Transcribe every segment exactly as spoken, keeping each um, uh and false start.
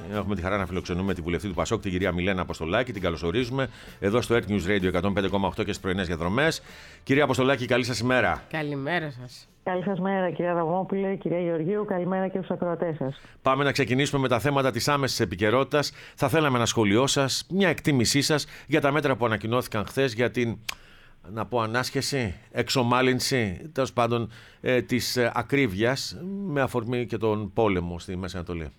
Έχουμε τη χαρά να φιλοξενούμε τη βουλευτή του Πασόκ, την κυρία Μιλένα Αποστολάκη. Την καλωσορίζουμε εδώ στο Earth News Radio εκατόν πέντε κόμμα οκτώ και στις πρωινές διαδρομές. Κυρία Αποστολάκη, καλή σας ημέρα. Καλημέρα σας. Καλή σας μέρα, κυρία Δαμόπουλε, κυρία Γεωργίου. Καλημέρα και στους ακροατές σας. Πάμε να ξεκινήσουμε με τα θέματα της άμεσης επικαιρότητας. Θα θέλαμε ένα σχόλιο σας, μια εκτίμησή σας για τα μέτρα που ανακοινώθηκαν χθες για την, να πω, ανάσχεση, εξομάλυνση, τέλος πάντων, ε, της ε, ακρίβειας με αφορμή και τον πόλεμο στη Μέση Ανατολή.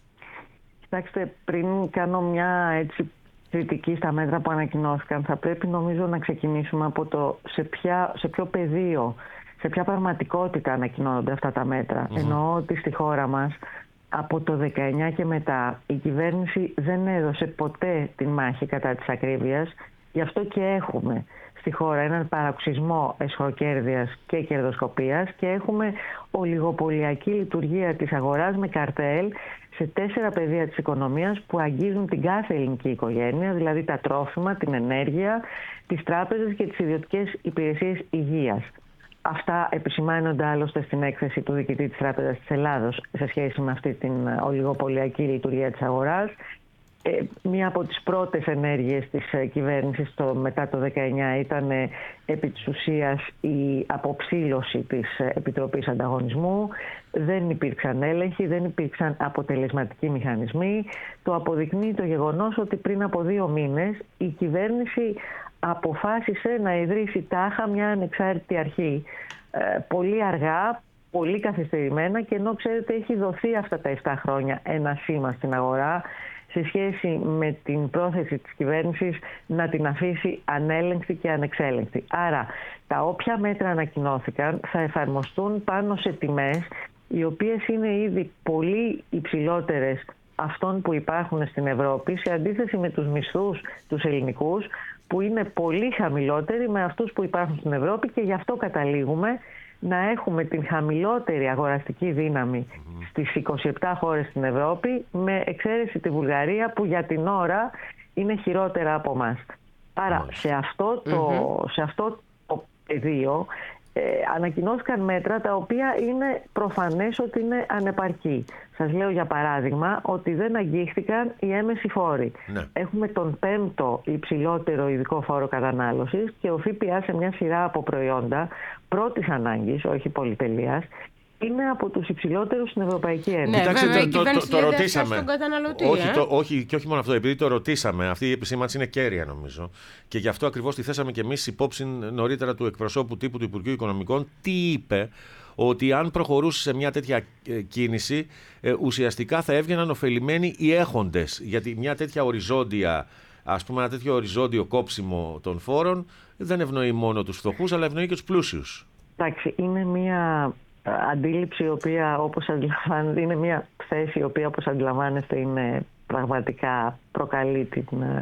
Κοιτάξτε, πριν κάνω μια έτσι κριτική στα μέτρα που ανακοινώθηκαν, θα πρέπει νομίζω να ξεκινήσουμε από το σε, ποια, σε ποιο πεδίο, σε ποια πραγματικότητα ανακοινώνονται αυτά τα μέτρα. Mm-hmm. Εννοώ ότι στη χώρα μας από το δεκαεννιά και μετά η κυβέρνηση δεν έδωσε ποτέ την μάχη κατά της ακρίβειας. Γι' αυτό και έχουμε στη χώρα έναν παροξισμό εσχοκέρδειας και κερδοσκοπίας και έχουμε ολιγοπωλιακή λειτουργία της αγοράς με καρτέλ σε τέσσερα πεδία της οικονομίας που αγγίζουν την κάθε ελληνική οικογένεια, δηλαδή τα τρόφιμα, την ενέργεια, τις τράπεζες και τις ιδιωτικές υπηρεσίες υγείας. Αυτά επισημάνονται άλλωστε στην έκθεση του διοικητή της Τράπεζας της Ελλάδος σε σχέση με αυτή την ολιγοπωλιακή λειτουργία της αγοράς. Ε, μία από τις πρώτες ενέργειες της ε, κυβέρνησης το, μετά το δεκαεννιά ήταν ε, επί της ουσίας η αποψήλωση της ε, Επιτροπής Ανταγωνισμού. Δεν υπήρξαν έλεγχοι, δεν υπήρξαν αποτελεσματικοί μηχανισμοί. Το αποδεικνύει το γεγονός ότι πριν από δύο μήνες η κυβέρνηση αποφάσισε να ιδρύσει τάχα μια ανεξάρτητη αρχή. Ε, πολύ αργά, πολύ καθυστερημένα, και ενώ ξέρετε έχει δοθεί αυτά τα επτά χρόνια ένα σήμα στην αγορά σε σχέση με την πρόθεση της κυβέρνησης να την αφήσει ανέλεγκτη και ανεξέλεγκτη. Άρα τα όποια μέτρα ανακοινώθηκαν θα εφαρμοστούν πάνω σε τιμές οι οποίες είναι ήδη πολύ υψηλότερες αυτών που υπάρχουν στην Ευρώπη, σε αντίθεση με τους μισθούς τους ελληνικούς που είναι πολύ χαμηλότεροι με αυτούς που υπάρχουν στην Ευρώπη, και γι' αυτό καταλήγουμε να έχουμε την χαμηλότερη αγοραστική δύναμη στις είκοσι επτά χώρες στην Ευρώπη, με εξαίρεση τη Βουλγαρία που για την ώρα είναι χειρότερα από μας. Άρα σε αυτό το, mm-hmm. σε αυτό το πεδίο ε, ανακοινώθηκαν μέτρα τα οποία είναι προφανές ότι είναι ανεπαρκή. Σας λέω για παράδειγμα ότι δεν αγγίχθηκαν οι έμμεσοι φόροι. Ναι. Έχουμε τον πέμπτο υψηλότερο ειδικό φόρο κατανάλωσης και ο ΦΠΑ σε μια σειρά από προϊόντα πρώτης ανάγκης, όχι πολυτελείας, είναι από τους υψηλότερους στην Ευρωπαϊκή Ένωση. Ναι, Κοιτάξτε, βέβαια, το, το, το, το ρωτήσαμε. Στον καταναλωτή, όχι, ε? το, όχι, και όχι μόνο αυτό, επειδή το ρωτήσαμε. Αυτή η επισήμανση είναι κέρια, νομίζω. Και γι' αυτό ακριβώς τη θέσαμε και εμείς υπόψη νωρίτερα του εκπροσώπου τύπου του Υπουργείου Οικονομικών. Τι είπε? Ότι αν προχωρούσε σε μια τέτοια κίνηση, ε, ουσιαστικά θα έβγαιναν ωφελημένοι οι έχοντες. Γιατί μια τέτοια οριζόντια, ας πούμε, ένα τέτοιο οριζόντιο κόψιμο των φόρων δεν ευνοεί μόνο τους φτωχούς, αλλά ευνοεί και τους πλούσιους. Εντάξει, είναι μια αντίληψη η οποία, όπως αντιλαμβάνεται, είναι μια θέση η οποία, όπως αντιλαμβάνεστε, είναι πραγματικά προκαλεί την,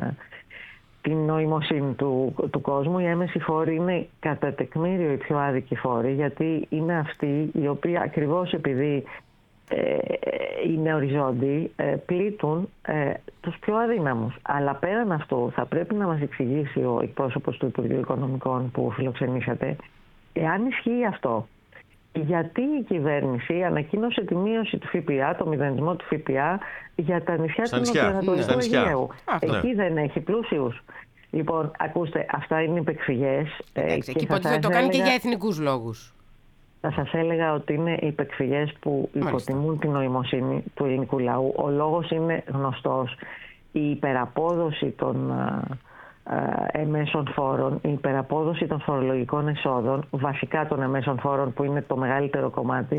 την νοημοσύνη του, του κόσμου. Οι έμμεσοι φόροι είναι κατά τεκμήριο οι πιο άδικοι φόροι, γιατί είναι αυτοί οι οποίοι ακριβώς επειδή ε, είναι οριζόντιοι ε, πλήττουν ε, τους πιο αδύναμους. Αλλά πέραν αυτού θα πρέπει να μας εξηγήσει ο εκπρόσωπος του Υπουργείου Οικονομικών που φιλοξενήσατε, εάν ισχύει αυτό, γιατί η κυβέρνηση ανακοίνωσε τη μείωση του ΦΠΑ, το μηδενισμό του ΦΠΑ για τα νησιά του Νοτιοανατολικού Αιγαίου. Εκεί ναι. δεν έχει πλούσιους. Λοιπόν, ακούστε, αυτά είναι υπεκφυγές. Εντάξει, εκεί υποτίθεται το κάνει και για εθνικούς λόγους. Θα σας έλεγα ότι είναι υπεκφυγές που υποτιμούν την νοημοσύνη του ελληνικού λαού. Ο λόγος είναι γνωστός. Η υπεραπόδοση των εμέσων φόρων, η υπεραπόδοση των φορολογικών εσόδων, βασικά των εμέσων φόρων που είναι το μεγαλύτερο κομμάτι,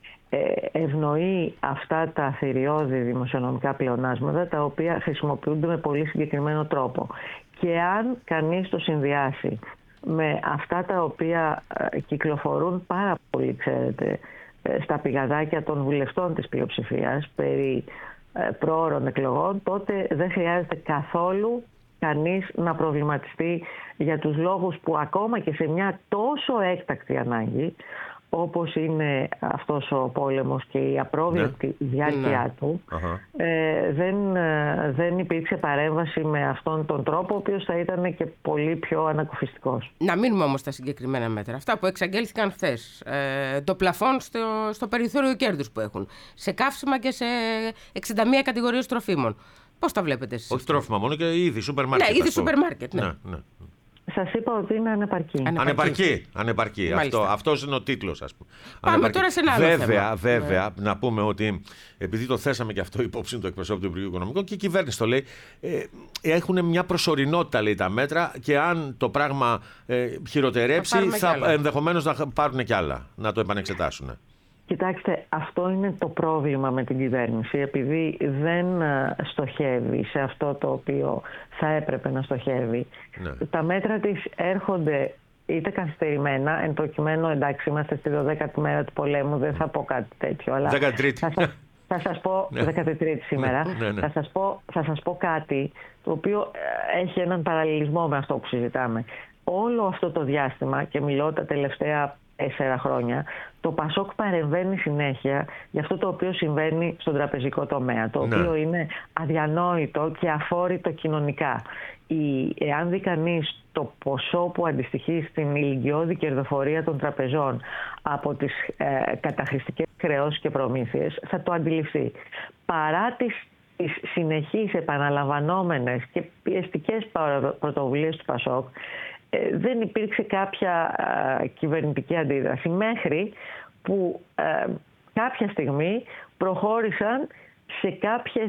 ευνοεί αυτά τα θηριώδη δημοσιονομικά πλεονάσματα, τα οποία χρησιμοποιούνται με πολύ συγκεκριμένο τρόπο. Και αν κανείς το συνδυάσει με αυτά τα οποία κυκλοφορούν πάρα πολύ, ξέρετε, στα πηγαδάκια των βουλευτών της πλειοψηφίας περί προώρων εκλογών, τότε δεν χρειάζεται καθόλου κανείς να προβληματιστεί για τους λόγους που ακόμα και σε μια τόσο έκτακτη ανάγκη όπως είναι αυτός ο πόλεμος και η απρόβλεπτη ναι. διάρκεια ναι. του, ε, δεν, ε, δεν υπήρξε παρέμβαση με αυτόν τον τρόπο, ο οποίος θα ήταν και πολύ πιο ανακουφιστικός. Να μείνουμε όμως στα συγκεκριμένα μέτρα. Αυτά που εξαγγέλθηκαν χθες. Ε, το πλαφόν στο, στο περιθώριο κέρδους που έχουν. Σε καύσιμα και σε εξήντα μία κατηγορίες τροφίμων. Πώς τα βλέπετε εσείς? Όχι τρόφιμα μόνο, και ήδη σούπερ μάρκετ. Ναι, ήδη σούπερ μάρκετ. Ναι. Ναι, ναι. Σας είπα ότι είναι ανεπαρκή. Ανεπαρκή. Ανεπαρκή. Αυτό, αυτός είναι ο τίτλος, ας πούμε. Πάμε ανεπαρκή. Τώρα σε ένα άλλο βέβαια, θέμα. Βέβαια, ναι. Να πούμε ότι επειδή το θέσαμε και αυτό υπόψη του εκπροσώπου του Υπουργείου Οικονομικών και η κυβέρνηση το λέει, ε, έχουν μια προσωρινότητα, λέει, τα μέτρα, και αν το πράγμα ε, χειροτερέψει, θα, θα ενδεχομένως να πάρουν κι άλλα, να το επανεξετάσουν. Κοιτάξτε, αυτό είναι το πρόβλημα με την κυβέρνηση, επειδή δεν στοχεύει σε αυτό το οποίο θα έπρεπε να στοχεύει. Ναι. Τα μέτρα της έρχονται είτε καθυστερημένα, εν προκειμένου, εντάξει, είμαστε στη δωδέκατη μέρα του πολέμου, δεν θα πω κάτι τέτοιο, αλλά δεκατρίτης. θα σας, θα σας πω, ναι. δεκατρίτης σήμερα, ναι, ναι. Θα, σας πω, θα σας πω κάτι το οποίο έχει έναν παραλληλισμό με αυτό που συζητάμε. Όλο αυτό το διάστημα, και μιλώ τα τελευταία τέσσερα χρόνια, το Πασόκ παρεμβαίνει συνέχεια για αυτό το οποίο συμβαίνει στον τραπεζικό τομέα, το ναι. οποίο είναι αδιανόητο και αφόρητο κοινωνικά. Η, εάν δει κανείς το ποσό που αντιστοιχεί στην ηλικιώδη κερδοφορία των τραπεζών από τις ε, καταχρηστικές χρεώσεις και προμήθειες, θα το αντιληφθεί. Παρά τις, τις συνεχείς επαναλαμβανόμενες και πιεστικές πρωτοβουλίες του Πασόκ, δεν υπήρξε κάποια α, κυβερνητική αντίδραση, μέχρι που α, κάποια στιγμή προχώρησαν σε κάποιες,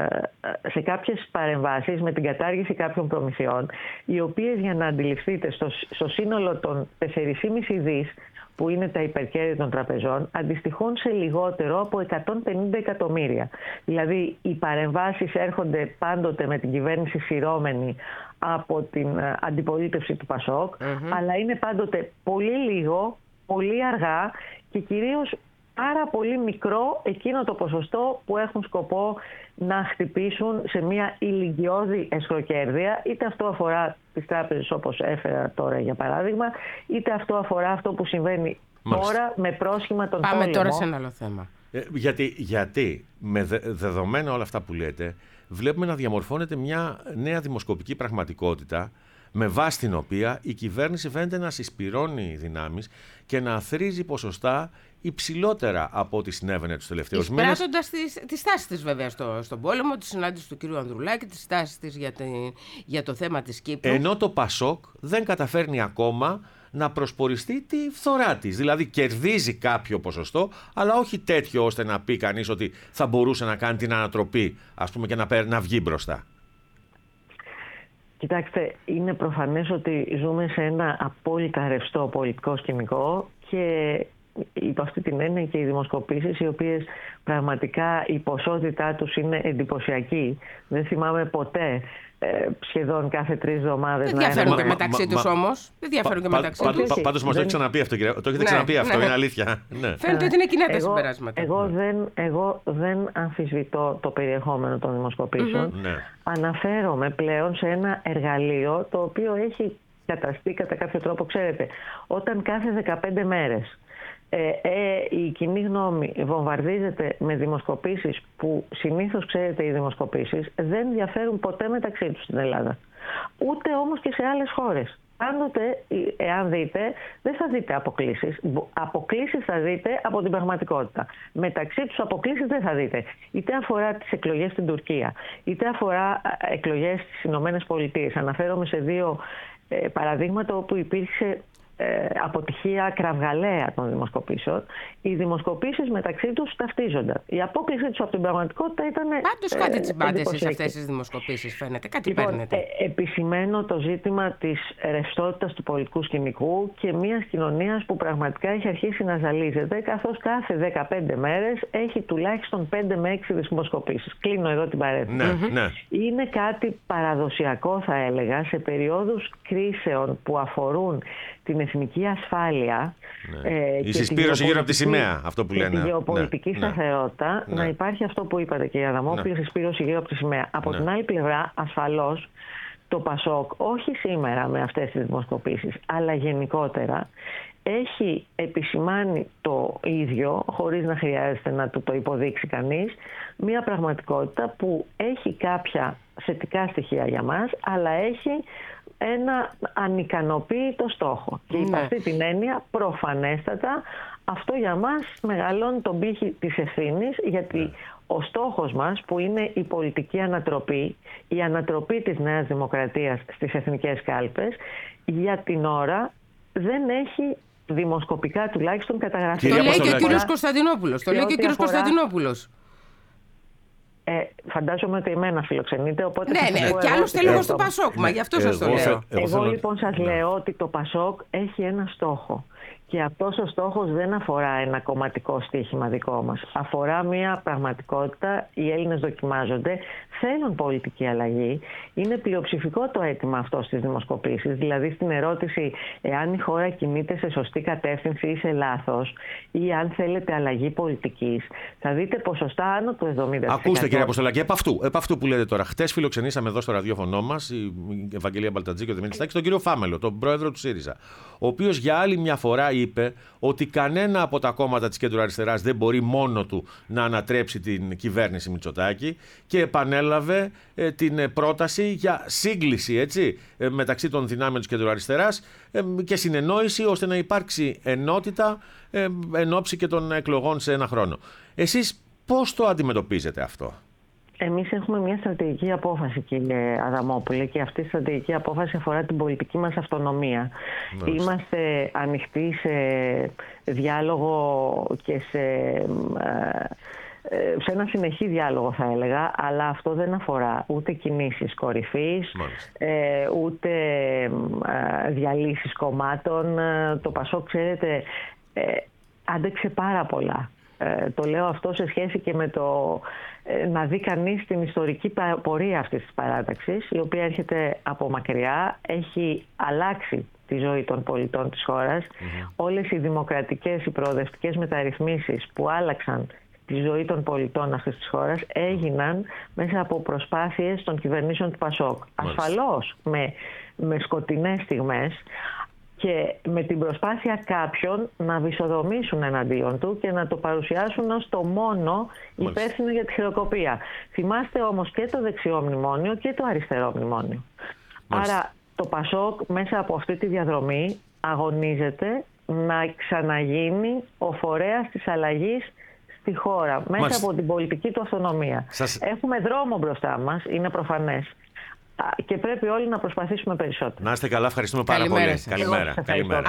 σε κάποιες παρεμβάσεις με την κατάργηση κάποιων προμηθειών, οι οποίες, για να αντιληφθείτε, στο, στο σύνολο των τέσσερα κόμμα πέντε δις που είναι τα υπερκέρδη των τραπεζών, αντιστοιχούν σε λιγότερο από εκατόν πενήντα εκατομμύρια. Δηλαδή, οι παρεμβάσεις έρχονται πάντοτε με την κυβέρνηση σειρώμενη από την αντιπολίτευση του Πασόκ, mm-hmm. αλλά είναι πάντοτε πολύ λίγο, πολύ αργά και κυρίως πάρα πολύ μικρό εκείνο το ποσοστό που έχουν σκοπό να χτυπήσουν σε μια ηλικιώδη εσχροκέρδεια, είτε αυτό αφορά τις τράπεζες όπως έφερα τώρα για παράδειγμα, είτε αυτό αφορά αυτό που συμβαίνει Μάλιστα. τώρα με πρόσχημα των πόλεμων. Πάμε τώρα σε ένα άλλο θέμα. Ε, γιατί, γιατί με δε, δεδομένα όλα αυτά που λέτε, βλέπουμε να διαμορφώνεται μια νέα δημοσκοπική πραγματικότητα, με βάση την οποία η κυβέρνηση φαίνεται να συσπυρώνει δυνάμεις και να αθροίζει ποσοστά υψηλότερα από ό,τι συνέβαινε τους τελευταίους μήνες. Εισπράττοντας τη στάση της βέβαια στο, στον πόλεμο, τη συνάντηση του κ. Ανδρουλάκη, τη στάση της για, τη, για το θέμα της Κύπρου. Ενώ το Πασόκ δεν καταφέρνει ακόμα να προσποριστεί τη φθορά της. Δηλαδή κερδίζει κάποιο ποσοστό, αλλά όχι τέτοιο ώστε να πει κανείς ότι θα μπορούσε να κάνει την ανατροπή, ας πούμε, και να, να βγει μπροστά. Κοιτάξτε, είναι προφανές ότι ζούμε σε ένα απόλυτα ρευστό πολιτικό σκηνικό και υπό αυτή την έννοια και οι δημοσκοπήσεις, οι οποίες πραγματικά η ποσότητά τους είναι εντυπωσιακή. Δεν θυμάμαι ποτέ ε, σχεδόν κάθε τρεις εβδομάδες. Δεν διαφέρουν και μεταξύ τους όμως. Δεν διαφέρουν και μεταξύ τους. Πάντως μας το έχετε ξαναπεί αυτό, κύριε. Το έχετε ξαναπεί αυτό, είναι αλήθεια. Φαίνεται ότι είναι κοινά τα συμπεράσματα. Εγώ δεν αμφισβητώ το περιεχόμενο των δημοσκοπήσεων. Αναφέρομαι πλέον σε ένα εργαλείο το οποίο έχει καταστεί κατά κάποιο τρόπο, ξέρετε, όταν κάθε δεκαπέντε μέρες Ε, ε, η κοινή γνώμη βομβαρδίζεται με δημοσκοπήσεις που συνήθως, ξέρετε, οι δημοσκοπήσεις δεν διαφέρουν ποτέ μεταξύ τους στην Ελλάδα. Ούτε όμως και σε άλλες χώρες. Πάντοτε, εάν δείτε, δεν θα δείτε αποκλίσεις. Αποκλίσεις θα δείτε από την πραγματικότητα. Μεταξύ τους αποκλίσεις δεν θα δείτε. Είτε αφορά τις εκλογές στην Τουρκία, είτε αφορά εκλογές στις Ηνωμένες Πολιτείες. Αναφέρομαι σε δύο ε, παραδείγματα όπου υπήρξε αποτυχία κραυγαλαία των δημοσκοπήσεων. Οι δημοσκοπήσεις μεταξύ τους ταυτίζονταν. Η απόκληση τους από την πραγματικότητα ήταν. Πάντως κάτι τσιμπάτε σε αυτές τις δημοσκοπήσεις, φαίνεται. Κάτι λοιπόν, παίρνετε. Ε, επισημαίνω το ζήτημα της ρευστότητας του πολιτικού σκηνικού και μιας κοινωνίας που πραγματικά έχει αρχίσει να ζαλίζεται, καθώς κάθε δεκαπέντε μέρες έχει τουλάχιστον πέντε με έξι δημοσκοπήσεις. Κλείνω εδώ την παρένθεση. Ναι, mm-hmm. ναι. Είναι κάτι παραδοσιακό, θα έλεγα, σε περιόδους κρίσεων που αφορούν την εθνική ασφάλεια. Ναι. Ε, η συσπήρωση γύρω από τη σημαία, αυτό που λένε. Η γεωπολιτική ναι, σταθερότητα, ναι, να υπάρχει αυτό που είπατε, κύριε Αδαμόπουλε, ναι, συσπήρωση γύρω από τη σημαία. Από ναι. την άλλη πλευρά, ασφαλώς, το Πασόκ, όχι σήμερα με αυτές τις δημοσκοπήσεις, αλλά γενικότερα, έχει επισημάνει το ίδιο, χωρίς να χρειάζεται να του το υποδείξει κανείς, μια πραγματικότητα που έχει κάποια θετικά στοιχεία για μας, αλλά έχει ένα ανικανοποίητο στόχο. Και υπ' αυτή την έννοια, προφανέστατα, αυτό για μας μεγαλώνει τον πύχη της ευθύνης, γιατί ο στόχος μας, που είναι η πολιτική ανατροπή, η ανατροπή της Νέας Δημοκρατίας στις εθνικές κάλπες, για την ώρα δεν έχει δημοσκοπικά τουλάχιστον καταγραφεί. Το λέει και ο κύριος Κωνσταντινόπουλος. Το λέει και ο κύριος Κωνσταντινόπουλος. Ε, φαντάζομαι ότι εμένα φιλοξενείτε, οπότε... Ναι, ναι, και άλλωστε λίγο στο Πασόκ, μα γι' αυτό σας το λέω. Εγώ λοιπόν σας λέω ότι το Πασόκ έχει ένα στόχο. Και αυτός ο στόχος δεν αφορά ένα κομματικό στοίχημα δικό μας. Αφορά μια πραγματικότητα. Οι Έλληνες δοκιμάζονται, θέλουν πολιτική αλλαγή. Είναι πλειοψηφικό το αίτημα αυτό στις δημοσκοπήσεις. Δηλαδή στην ερώτηση εάν η χώρα κινείται σε σωστή κατεύθυνση ή σε λάθος, ή αν θέλετε αλλαγή πολιτικής, θα δείτε ποσοστά άνω του εβδομήντα τοις εκατό. Ακούστε κύριε Αποστολάκη, επ' αυτού, επ' αυτού που λέτε τώρα. Χτες φιλοξενήσαμε εδώ στο ραδιόφωνο μας, η Ευαγγελία Μπαλτατζή και ο Δημήτρης Τάκης, τον κύριο Φάμελο, τον πρόεδρο του ΣΥΡΙΖΑ, ο οποίος για άλλη μια φορά είπε ότι κανένα από τα κόμματα της κέντρου-αριστεράς δεν μπορεί μόνο του να ανατρέψει την κυβέρνηση Μητσοτάκη και επανέλαβε ε, την πρόταση για σύγκληση, έτσι, ε, μεταξύ των δυνάμεων της κέντρου-αριστεράς ε, και συνεννόηση ώστε να υπάρξει ενότητα ε, εν ώψη και των εκλογών σε ένα χρόνο. Εσείς πώς το αντιμετωπίζετε αυτό? Εμείς έχουμε μια στρατηγική απόφαση, κύριε Αδαμόπουλε, και αυτή η στρατηγική απόφαση αφορά την πολιτική μας αυτονομία. Μάλιστα. Είμαστε ανοιχτοί σε διάλογο και σε, σε ένα συνεχή διάλογο, θα έλεγα, αλλά αυτό δεν αφορά ούτε κινήσεις κορυφής, ε, ούτε διαλύσεις κομμάτων. Το Πασόκ, ξέρετε, ε, άντεξε πάρα πολλά. Ε, το λέω αυτό σε σχέση και με το ε, να δει κανείς την ιστορική πορεία αυτής της παράταξης, η οποία έρχεται από μακριά, έχει αλλάξει τη ζωή των πολιτών της χώρας. Mm-hmm. Όλες οι δημοκρατικές, οι προοδευτικές μεταρρυθμίσεις που άλλαξαν τη ζωή των πολιτών αυτής της χώρας έγιναν μέσα από προσπάθειες των κυβερνήσεων του Πασόκ. Μάλιστα. Ασφαλώς με, με σκοτεινές στιγμές, και με την προσπάθεια κάποιων να βυσοδομήσουν εναντίον του και να το παρουσιάσουν ως το μόνο υπεύθυνο για τη χειροκοπία. Θυμάστε όμως και το δεξιό μνημόνιο και το αριστερό μνημόνιο. Μάλιστα. Άρα το Πασόκ μέσα από αυτή τη διαδρομή αγωνίζεται να ξαναγίνει ο φορέας της αλλαγής στη χώρα, μέσα Μάλιστα. από την πολιτική του αυτονομία. Σας... Έχουμε δρόμο μπροστά μας, είναι προφανές. Και πρέπει όλοι να προσπαθήσουμε περισσότερο. Να είστε καλά, ευχαριστούμε πάρα Καλημέρα πολύ. σας. Καλημέρα. Καλημέρα.